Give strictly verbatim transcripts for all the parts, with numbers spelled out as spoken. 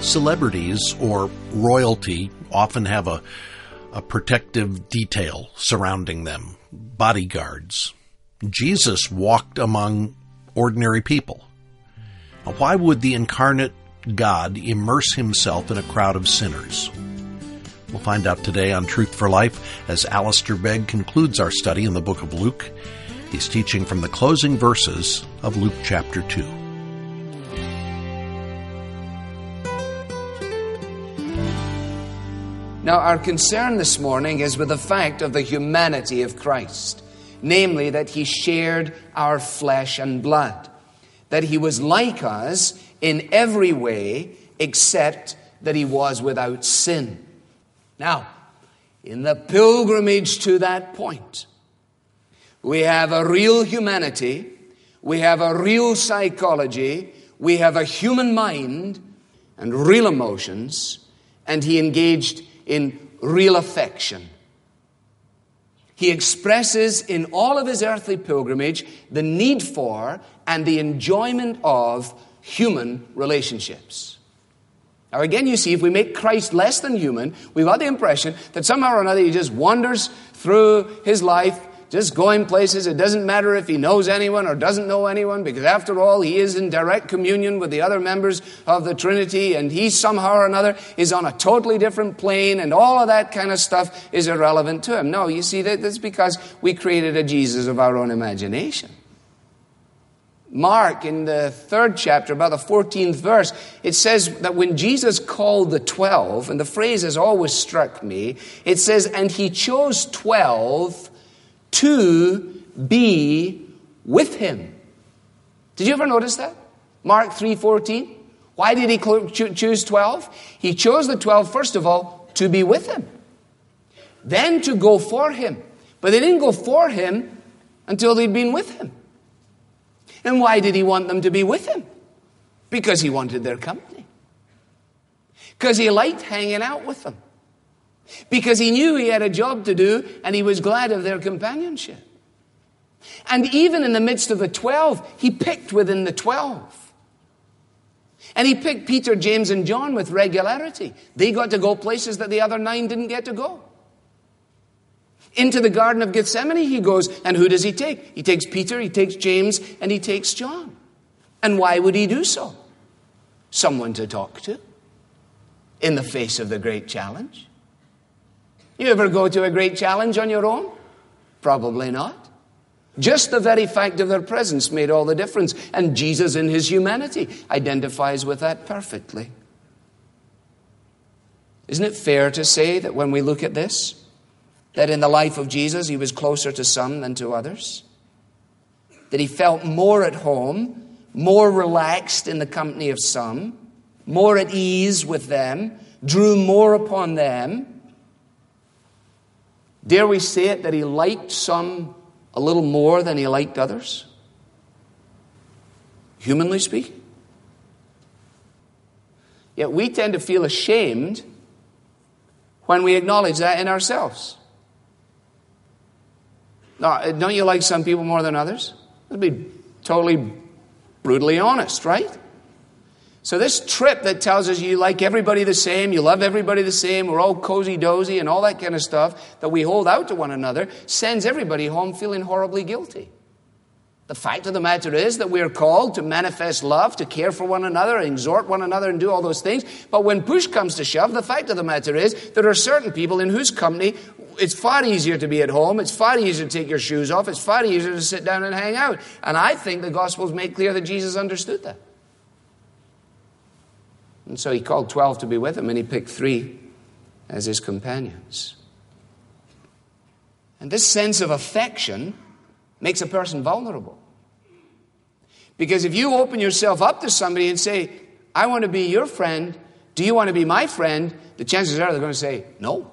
Celebrities or royalty often have a, a protective detail surrounding them, bodyguards. Jesus walked among ordinary people. Now, why would the incarnate God immerse himself in a crowd of sinners? We'll find out today on Truth for Life as Alistair Begg concludes our study in the book of Luke. He's teaching from the closing verses of Luke chapter two. Now, our concern this morning is with the fact of the humanity of Christ, namely that he shared our flesh and blood, that he was like us in every way except that he was without sin. Now, in the pilgrimage to that point, we have a real humanity, we have a real psychology, we have a human mind and real emotions, and he engaged in real affection. He expresses in all of his earthly pilgrimage the need for and the enjoyment of human relationships. Now again, you see, if we make Christ less than human, we've got the impression that somehow or another he just wanders through his life, just going places. It doesn't matter if he knows anyone or doesn't know anyone, because after all, he is in direct communion with the other members of the Trinity, and he somehow or another is on a totally different plane, and all of that kind of stuff is irrelevant to him. No, you see, that's because we created a Jesus of our own imagination. Mark, in the third chapter, about the fourteenth verse, it says that when Jesus called the twelve, and the phrase has always struck me, it says, and he chose twelve to be with him. Did you ever notice that? Mark three fourteen. Why did he choose twelve? He chose the twelve, first of all, to be with him. Then to go for him. But they didn't go for him until they'd been with him. And why did he want them to be with him? Because he wanted their company. Because he liked hanging out with them. Because he knew he had a job to do, and he was glad of their companionship. And even in the midst of the twelve, he picked within the twelve. And he picked Peter, James, and John with regularity. They got to go places that the other nine didn't get to go. Into the Garden of Gethsemane he goes, and who does he take? He takes Peter, he takes James, and he takes John. And why would he do so? Someone to talk to in the face of the great challenge. You ever go to a great challenge on your own? Probably not. Just the very fact of their presence made all the difference. And Jesus in his humanity identifies with that perfectly. Isn't it fair to say that when we look at this, that in the life of Jesus, he was closer to some than to others? That he felt more at home, more relaxed in the company of some, more at ease with them, drew more upon them. Dare we say it that he liked some a little more than he liked others? Humanly speaking. Yet we tend to feel ashamed when we acknowledge that in ourselves. Now, don't you like some people more than others? Let's be totally brutally honest, right? So this trip that tells us you like everybody the same, you love everybody the same, we're all cozy-dozy and all that kind of stuff that we hold out to one another, sends everybody home feeling horribly guilty. The fact of the matter is that we are called to manifest love, to care for one another, exhort one another, and do all those things. But when push comes to shove, the fact of the matter is there are certain people in whose company it's far easier to be at home, it's far easier to take your shoes off, it's far easier to sit down and hang out. And I think the Gospels make clear that Jesus understood that. And so he called twelve to be with him, and he picked three as his companions. And this sense of affection makes a person vulnerable. Because if you open yourself up to somebody and say, I want to be your friend, do you want to be my friend? The chances are they're going to say, no.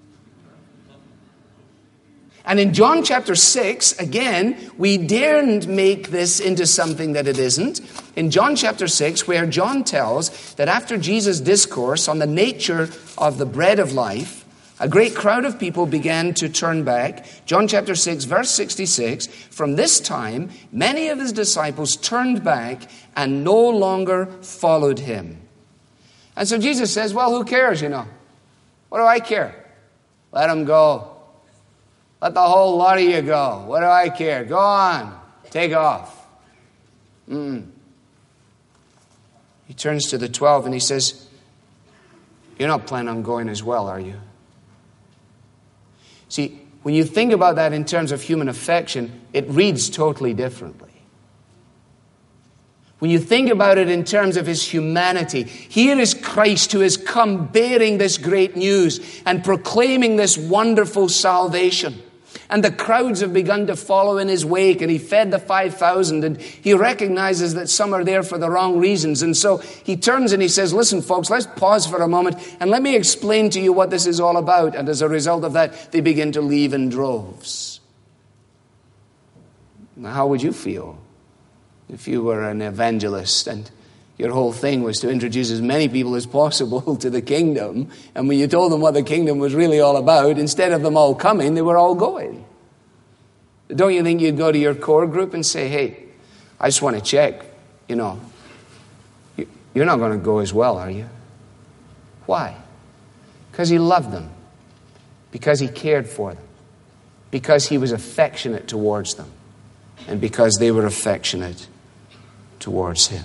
And in John chapter six, again, we daren't make this into something that it isn't. In John chapter six, where John tells that after Jesus' discourse on the nature of the bread of life, a great crowd of people began to turn back. John chapter six, verse sixty-six, from this time, many of his disciples turned back and no longer followed him. And so Jesus says, well, who cares, you know? What do I care? Let them go. Let the whole lot of you go. What do I care? Go on. Take off. Mm-mm. He turns to the twelve and he says, you're not planning on going as well, are you? See, when you think about that in terms of human affection, it reads totally differently. When you think about it in terms of his humanity, here is Christ who has come bearing this great news and proclaiming this wonderful salvation. And the crowds have begun to follow in his wake, and he fed the five thousand, and he recognizes that some are there for the wrong reasons. And so he turns and he says, listen, folks, let's pause for a moment, and let me explain to you what this is all about. And as a result of that, they begin to leave in droves. Now, how would you feel if you were an evangelist and your whole thing was to introduce as many people as possible to the kingdom, and when you told them what the kingdom was really all about, instead of them all coming, they were all going? Don't you think you'd go to your core group and say, hey, I just want to check, you know, you're not going to go as well, are you? Why? Because he loved them, because he cared for them, because he was affectionate towards them, and because they were affectionate towards him.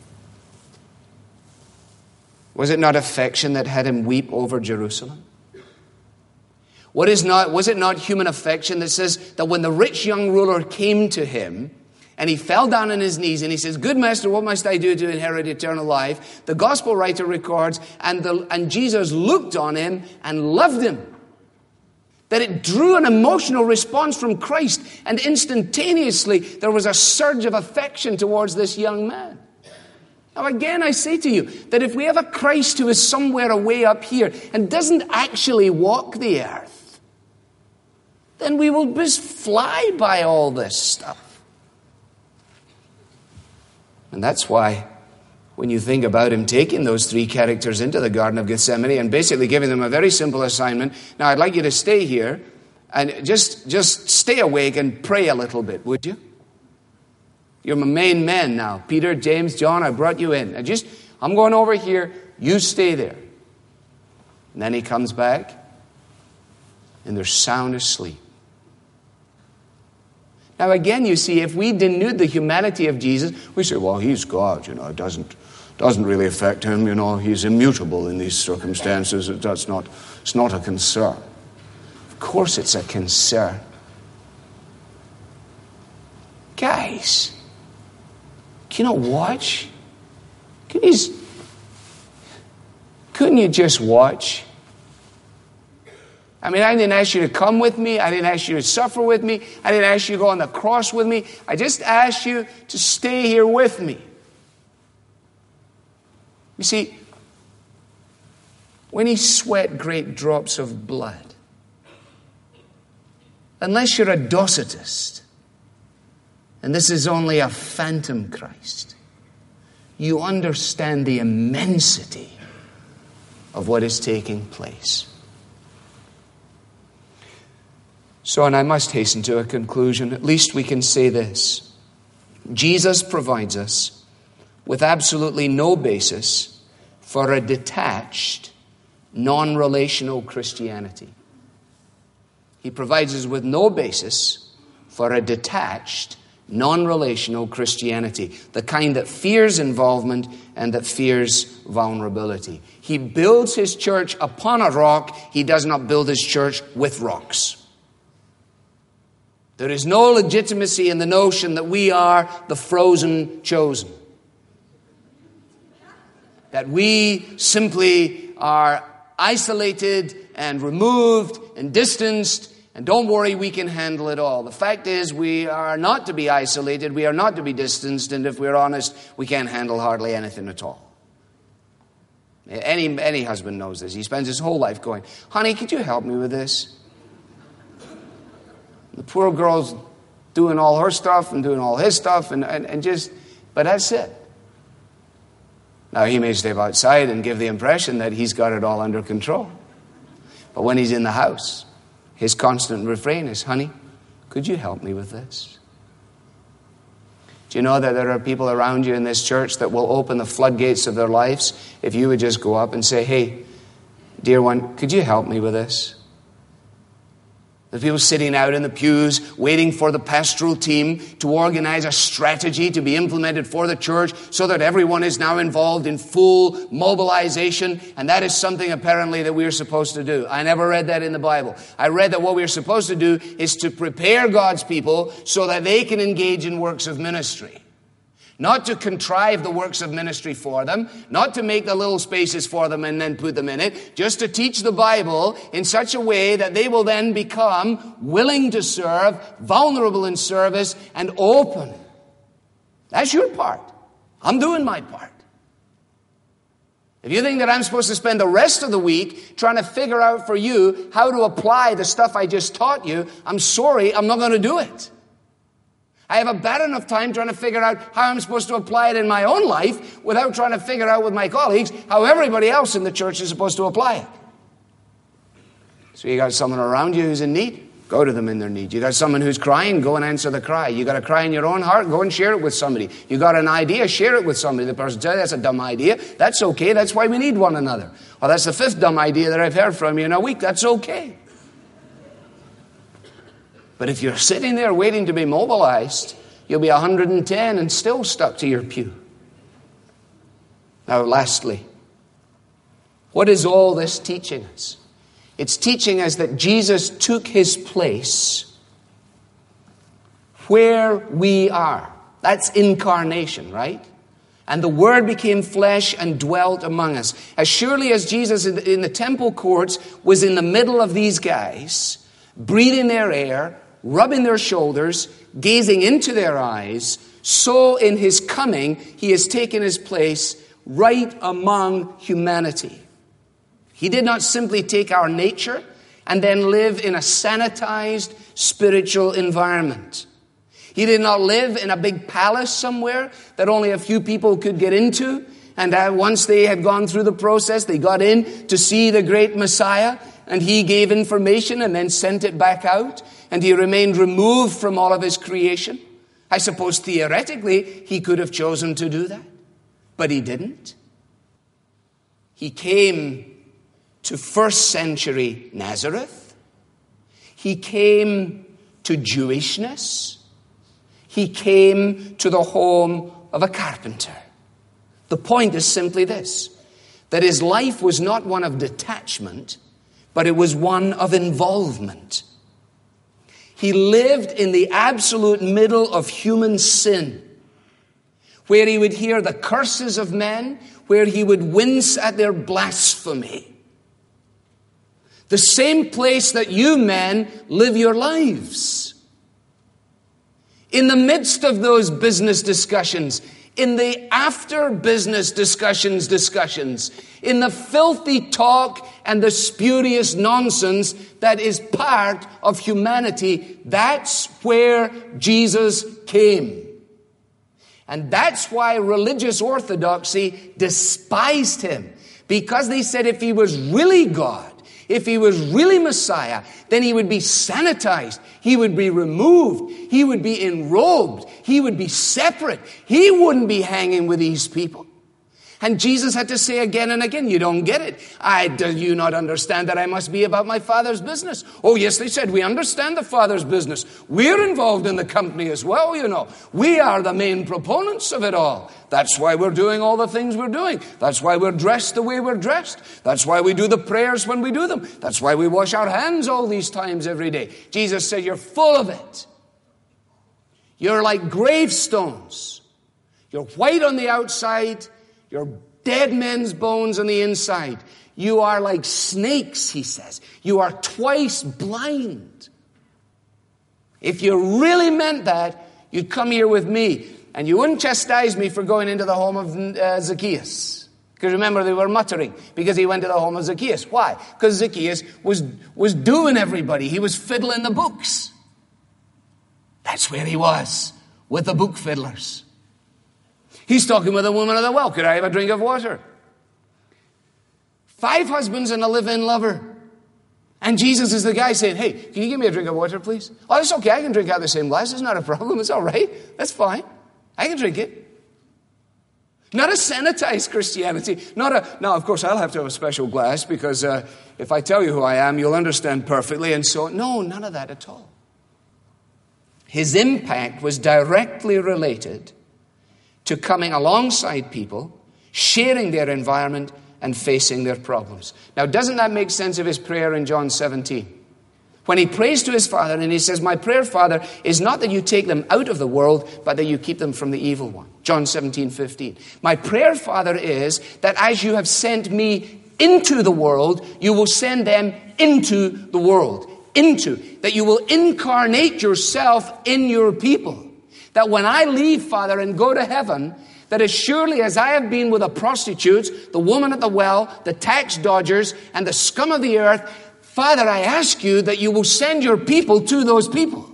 Was it not affection that had him weep over Jerusalem? What is not, was it not human affection that says that when the rich young ruler came to him and he fell down on his knees and he says, good master, what must I do to inherit eternal life? The gospel writer records, and, the, and Jesus looked on him and loved him. That it drew an emotional response from Christ, and instantaneously there was a surge of affection towards this young man. Now again, I say to you that if we have a Christ who is somewhere away up here and doesn't actually walk the earth, then we will just fly by all this stuff. And that's why when you think about him taking those three characters into the Garden of Gethsemane and basically giving them a very simple assignment, now I'd like you to stay here and just, just stay awake and pray a little bit, would you? You're my main men now. Peter, James, John, I brought you in. I just, I'm going over here. You stay there. And then he comes back, and they're sound asleep. Now again, you see, if we denude the humanity of Jesus, we say, well, he's God, you know, it doesn't, doesn't really affect him, you know, he's immutable in these circumstances. It does not, it's not a concern. Of course it's a concern. Guys, can you not watch? Can you, couldn't you just watch? I mean, I didn't ask you to come with me. I didn't ask you to suffer with me. I didn't ask you to go on the cross with me. I just asked you to stay here with me. You see, when he sweat great drops of blood, unless you're a Docetist, and this is only a phantom Christ, you understand the immensity of what is taking place. So, and I must hasten to a conclusion. At least we can say this. Jesus provides us with absolutely no basis for a detached, non-relational Christianity. He provides us with no basis for a detached, non-relational Christianity, the kind that fears involvement and that fears vulnerability. He builds his church upon a rock. He does not build his church with rocks. There is no legitimacy in the notion that we are the frozen chosen. That we simply are isolated and removed and distanced, and don't worry, we can handle it all. The fact is, we are not to be isolated, we are not to be distanced, and if we're honest, we can't handle hardly anything at all. Any, any husband knows this. He spends his whole life going, honey, could you help me with this? The poor girl's doing all her stuff and doing all his stuff, and, and, and just, but that's it. Now, he may step outside and give the impression that he's got it all under control. But when he's in the house, his constant refrain is, honey, could you help me with this? Do Do you know that there are people around you in this church that will open the floodgates of their lives if you would just go up and say, hey, dear one, could you help me with this? There's people sitting out in the pews waiting for the pastoral team to organize a strategy to be implemented for the church so that everyone is now involved in full mobilization. And that is something apparently that we are supposed to do. I never read that in the Bible. I read that what we are supposed to do is to prepare God's people so that they can engage in works of ministry. Not to contrive the works of ministry for them, not to make the little spaces for them and then put them in it, just to teach the Bible in such a way that they will then become willing to serve, vulnerable in service, and open. That's your part. I'm doing my part. If you think that I'm supposed to spend the rest of the week trying to figure out for you how to apply the stuff I just taught you, I'm sorry, I'm not going to do it. I have a bad enough time trying to figure out how I'm supposed to apply it in my own life without trying to figure out with my colleagues how everybody else in the church is supposed to apply it. So you got someone around you who's in need? Go to them in their need. You got someone who's crying? Go and answer the cry. You got a cry in your own heart? Go and share it with somebody. You got an idea? Share it with somebody. The person tells you that's a dumb idea. That's okay. That's why we need one another. Well, that's the fifth dumb idea that I've heard from you in a week. That's okay. But if you're sitting there waiting to be mobilized, you'll be one hundred ten and still stuck to your pew. Now, lastly, what is all this teaching us? It's teaching us that Jesus took his place where we are. That's incarnation, right? And the Word became flesh and dwelt among us. As surely as Jesus in the temple courts was in the middle of these guys, breathing their air, rubbing their shoulders, gazing into their eyes, so in his coming, he has taken his place right among humanity. He did not simply take our nature and then live in a sanitized spiritual environment. He did not live in a big palace somewhere that only a few people could get into. And uh, once they had gone through the process, they got in to see the great Messiah. And he gave information and then sent it back out. And he remained removed from all of his creation. I suppose theoretically he could have chosen to do that. But he didn't. He came to first century Nazareth. He came to Jewishness. He came to the home of a carpenter. The point is simply this, that his life was not one of detachment, but it was one of involvement. He lived in the absolute middle of human sin, where he would hear the curses of men, where he would wince at their blasphemy. The same place that you men live your lives. In the midst of those business discussions, in the after business discussions, discussions, in the filthy talk and the spurious nonsense that is part of humanity, that's where Jesus came. And that's why religious orthodoxy despised him. Because they said if he was really God, if he was really Messiah, then he would be sanitized. He would be removed. He would be enrobed. He would be separate. He wouldn't be hanging with these people. And Jesus had to say again and again, you don't get it. I, do you not understand that I must be about my Father's business? Oh, yes, they said, we understand the Father's business. We're involved in the company as well, you know. We are the main proponents of it all. That's why we're doing all the things we're doing. That's why we're dressed the way we're dressed. That's why we do the prayers when we do them. That's why we wash our hands all these times every day. Jesus said, you're full of it. You're like gravestones. You're white on the outside. You're dead men's bones on the inside. You are like snakes, he says. You are twice blind. If you really meant that, you'd come here with me. And you wouldn't chastise me for going into the home of uh, Zacchaeus. Because remember, they were muttering because he went to the home of Zacchaeus. Why? Because Zacchaeus was, was doing everybody. He was fiddling the books. That's where he was, with the book fiddlers. He's talking with a woman of the well. Could I have a drink of water? Five husbands and a live-in lover. And Jesus is the guy saying, hey, can you give me a drink of water, please? Oh, it's okay. I can drink out of the same glass. It's not a problem. It's all right. That's fine. I can drink it. Not a sanitized Christianity. Not a, now, of course, I'll have to have a special glass because uh, if I tell you who I am, you'll understand perfectly. And so, no, none of that at all. His impact was directly related to coming alongside people, sharing their environment, and facing their problems. Now, doesn't that make sense of his prayer in John seventeen? When he prays to his Father and he says, my prayer, Father, is not that you take them out of the world, but that you keep them from the evil one. John seventeen fifteen. My prayer, Father, is that as you have sent me into the world, you will send them into the world. Into. That you will incarnate yourself in your people. That when I leave, Father, and go to heaven, that as surely as I have been with the prostitutes, the woman at the well, the tax dodgers, and the scum of the earth, Father, I ask you that you will send your people to those people.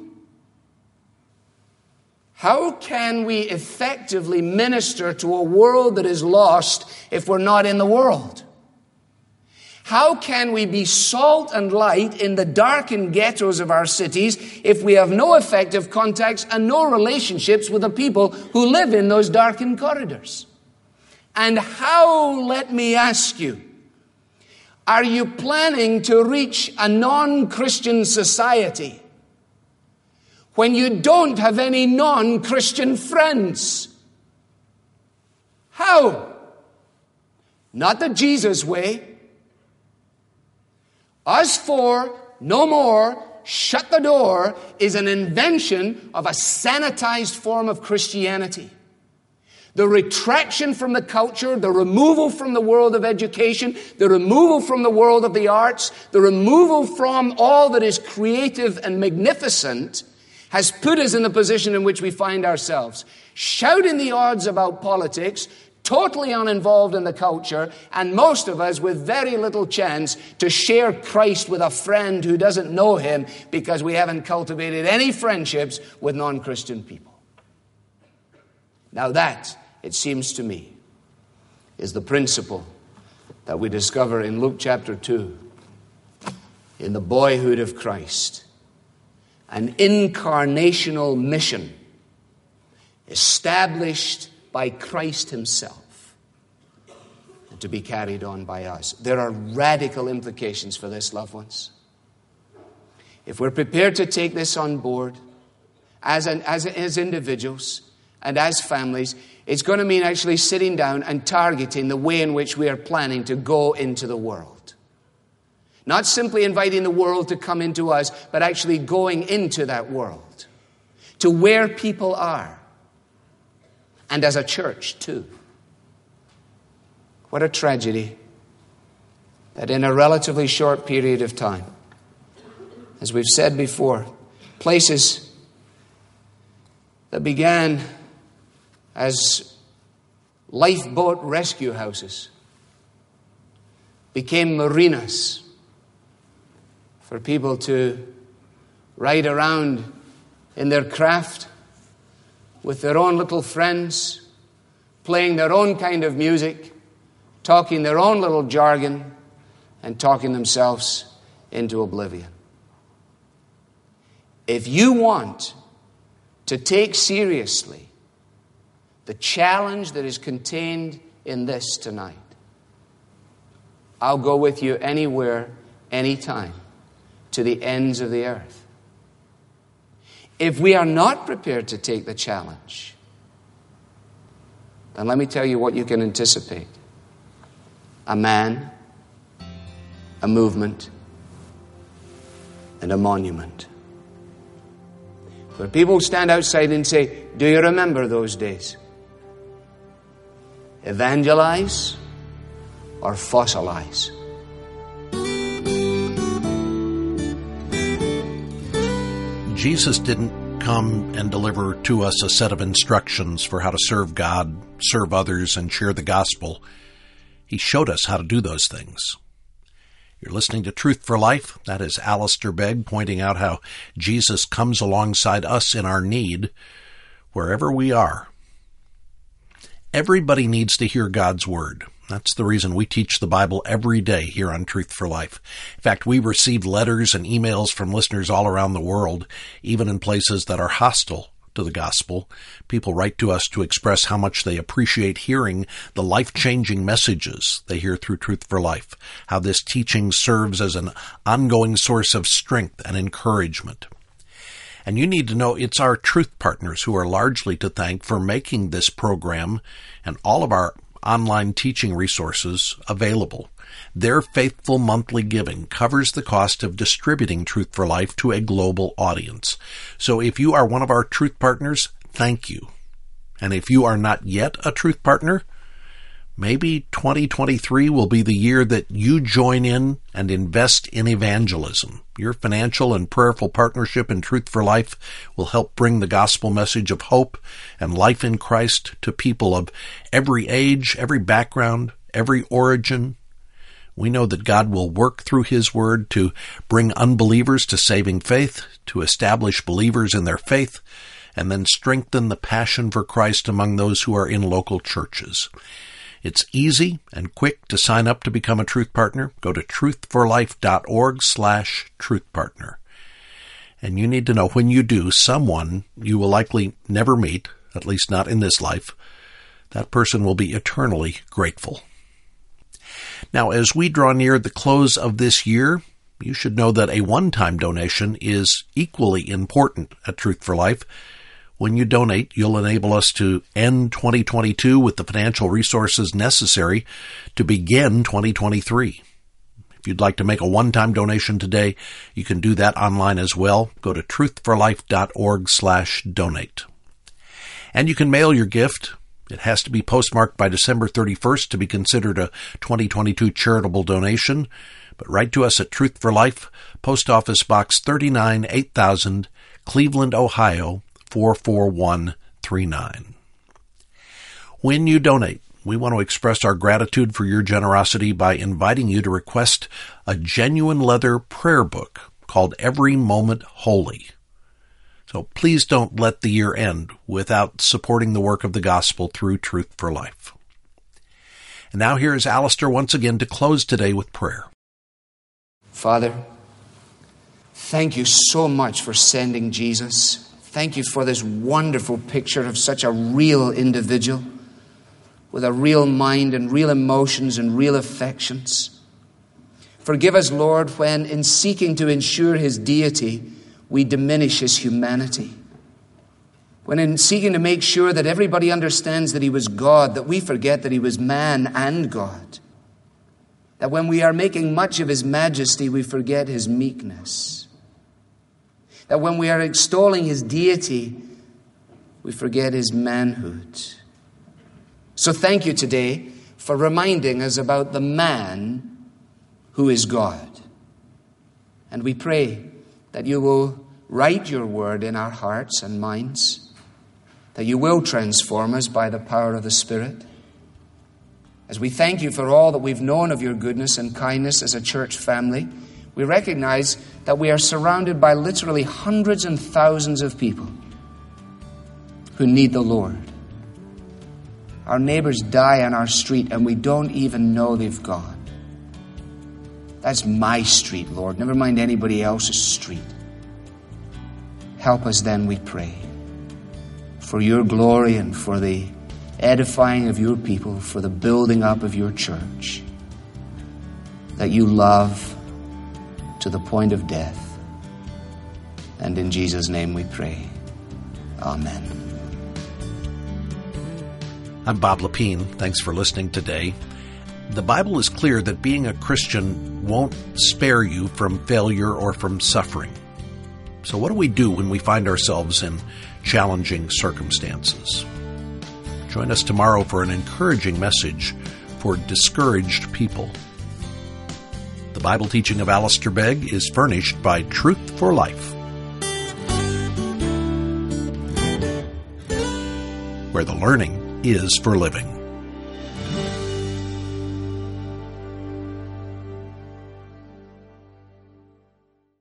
How can we effectively minister to a world that is lost if we're not in the world? How can we be salt and light in the darkened ghettos of our cities if we have no effective contacts and no relationships with the people who live in those darkened corridors? And how, let me ask you, are you planning to reach a non-Christian society when you don't have any non-Christian friends? How? Not the Jesus way. Us four, no more, shut the door is an invention of a sanitized form of Christianity. The retraction from the culture, the removal from the world of education, the removal from the world of the arts, the removal from all that is creative and magnificent has put us in the position in which we find ourselves. Shouting the odds about politics, totally uninvolved in the culture, and most of us with very little chance to share Christ with a friend who doesn't know him because we haven't cultivated any friendships with non-Christian people. Now that, it seems to me, is the principle that we discover in Luke chapter two, in the boyhood of Christ, an incarnational mission established by Christ himself and to be carried on by us. There are radical implications for this, loved ones. If we're prepared to take this on board as, an, as, as individuals and as families, it's going to mean actually sitting down and targeting the way in which we are planning to go into the world. Not simply inviting the world to come into us, but actually going into that world, to where people are, and as a church too. What a tragedy that in a relatively short period of time, as we've said before, places that began as lifeboat rescue houses became marinas for people to ride around in their craft with their own little friends, playing their own kind of music, talking their own little jargon, and talking themselves into oblivion. If you want to take seriously the challenge that is contained in this tonight, I'll go with you anywhere, anytime, to the ends of the earth. If we are not prepared to take the challenge, then let me tell you what you can anticipate. A man, a movement, and a monument. Where people stand outside and say, do you remember those days? Evangelize or fossilize? Jesus didn't come and deliver to us a set of instructions for how to serve God, serve others, and share the gospel. He showed us how to do those things. You're listening to Truth for Life. That is Alistair Begg pointing out how Jesus comes alongside us in our need, wherever we are. Everybody needs to hear God's Word. That's the reason we teach the Bible every day here on Truth for Life. In fact, we receive letters and emails from listeners all around the world, even in places that are hostile to the gospel. People write to us to express how much they appreciate hearing the life-changing messages they hear through Truth for Life, how this teaching serves as an ongoing source of strength and encouragement. And you need to know it's our truth partners who are largely to thank for making this program and all of our online teaching resources available. Their faithful monthly giving covers the cost of distributing Truth for Life to a global audience. So if you are one of our truth partners, thank you. And if you are not yet a truth partner, maybe twenty twenty-three will be the year that you join in and invest in evangelism. Your financial and prayerful partnership in Truth for Life will help bring the gospel message of hope and life in Christ to people of every age, every background, every origin. We know that God will work through His Word to bring unbelievers to saving faith, to establish believers in their faith, and then strengthen the passion for Christ among those who are in local churches. It's easy and quick to sign up to become a Truth Partner. Go to truthforlife.org slash Truth Partner. And you need to know when you do, someone you will likely never meet, at least not in this life, that person will be eternally grateful. Now, as we draw near the close of this year, you should know that a one-time donation is equally important at Truth for Life. When you donate, you'll enable us to end twenty twenty-two with the financial resources necessary to begin twenty twenty-three. If you'd like to make a one-time donation today, you can do that online as well. Go to truthforlife.org slash donate. And you can mail your gift. It has to be postmarked by December thirty-first to be considered a twenty twenty-two charitable donation. But write to us at Truth for Life, Post Office Box thirty-nine, eight thousand, Cleveland, Ohio, four four one three nine. When you donate, we want to express our gratitude for your generosity by inviting you to request a genuine leather prayer book called Every Moment Holy. So please don't let the year end without supporting the work of the gospel through Truth for Life. And now here is Alistair once again to close today with prayer. Father, thank you so much for sending Jesus. Thank you for this wonderful picture of such a real individual with a real mind and real emotions and real affections. Forgive us, Lord, when in seeking to ensure His deity, we diminish His humanity. When in seeking to make sure that everybody understands that He was God, that we forget that He was man and God. That when we are making much of His majesty, we forget His meekness. That when we are extolling His deity, we forget His manhood. So thank you today for reminding us about the man who is God. And we pray that you will write your word in our hearts and minds, that you will transform us by the power of the Spirit. As we thank you for all that we've known of your goodness and kindness as a church family, we recognize that we are surrounded by literally hundreds and thousands of people who need the Lord. Our neighbors die on our street and we don't even know they've gone. That's my street, Lord. Never mind anybody else's street. Help us then, we pray, for your glory and for the edifying of your people, for the building up of your church, that you love to the point of death. And in Jesus' name we pray. Amen. I'm Bob Lepine. Thanks for listening today. The Bible is clear that being a Christian won't spare you from failure or from suffering. So what do we do when we find ourselves in challenging circumstances? Join us tomorrow for an encouraging message for discouraged people. The Bible teaching of Alistair Begg is furnished by Truth for Life, where the learning is for living.